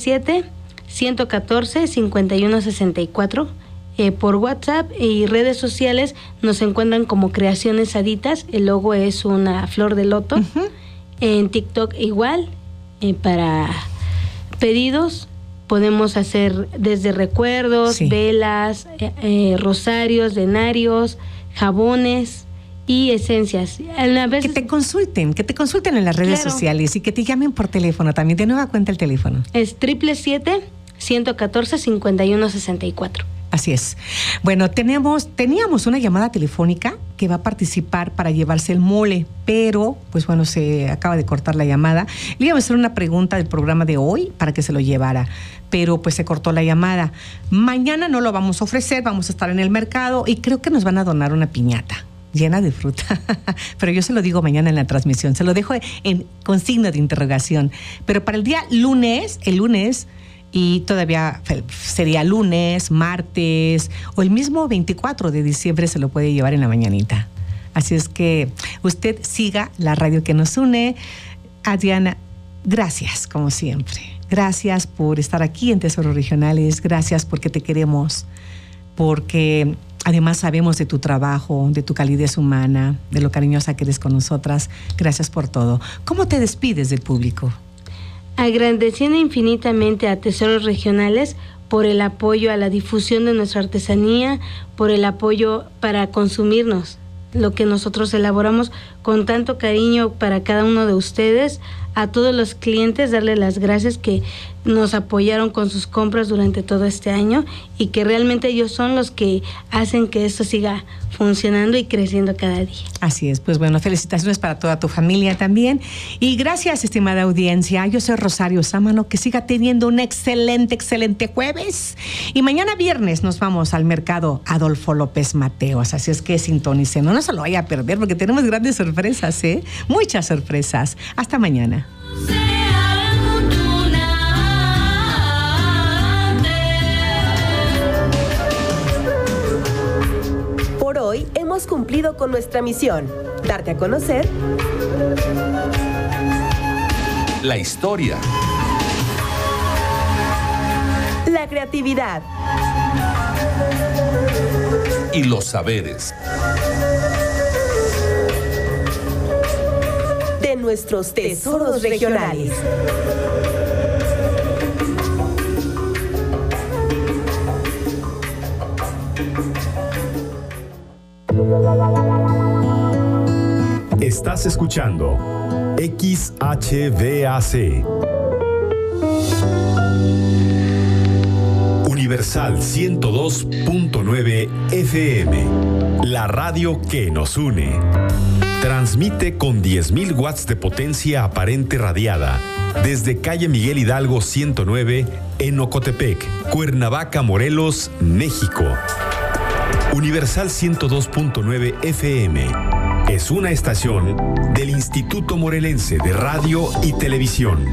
777-114-5164. Por WhatsApp y redes sociales nos encuentran como Creaciones Saditas. El logo es una flor de loto. Ujú. En TikTok igual. Para pedidos podemos hacer desde recuerdos, Sí. velas, rosarios, denarios, jabones y esencias. A veces, Que te consulten en las redes Claro. sociales y que te llamen por teléfono también. De nueva cuenta el teléfono. es 777-114-5164. Así es. Bueno, teníamos una llamada telefónica que va a participar para llevarse el mole, pero, pues bueno, se acaba de cortar la llamada. Le íbamos a hacer una pregunta del programa de hoy para que se lo llevara, pero pues se cortó la llamada. Mañana no lo vamos a ofrecer, vamos a estar en el mercado y creo que nos van a donar una piñata llena de fruta. Pero yo se lo digo mañana en la transmisión, se lo dejo con signo de interrogación. Pero para el día lunes, y todavía sería lunes, martes o el mismo 24 de diciembre se lo puede llevar en la mañanita. Así es que usted siga la radio que nos une. Adriana, gracias como siempre. Gracias por estar aquí en Tesoros Regionales. Gracias porque te queremos, porque además sabemos de tu trabajo, de tu calidez humana, de lo cariñosa que eres con nosotras. Gracias por todo. ¿Cómo te despides del público? Agradeciendo infinitamente a Tesoros Regionales por el apoyo a la difusión de nuestra artesanía, por el apoyo para consumirnos, lo que nosotros elaboramos con tanto cariño para cada uno de ustedes. A todos los clientes darles las gracias que nos apoyaron con sus compras durante todo este año y que realmente ellos son los que hacen que esto siga funcionando y creciendo cada día. Así es, pues bueno, felicitaciones para toda tu familia también y gracias, estimada audiencia. Yo soy Rosario Sámano, que siga teniendo un excelente jueves y mañana viernes nos vamos al mercado Adolfo López Mateos, así es que sintonicen, no se lo vaya a perder porque tenemos grandes sorpresas, muchas sorpresas. Hasta mañana. Por hoy hemos cumplido con nuestra misión, darte a conocer la historia, la creatividad y los saberes de nuestros tesoros regionales. Estás escuchando XHVAC Universal 102.9 FM, la radio que nos une. Transmite con 10.000 watts de potencia aparente radiada desde calle Miguel Hidalgo 109 en Ocotepec, Cuernavaca, Morelos, México. Universal 102.9 FM es una estación del Instituto Morelense de Radio y Televisión.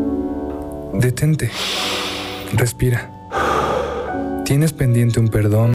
Detente. Respira. Tienes pendiente un perdón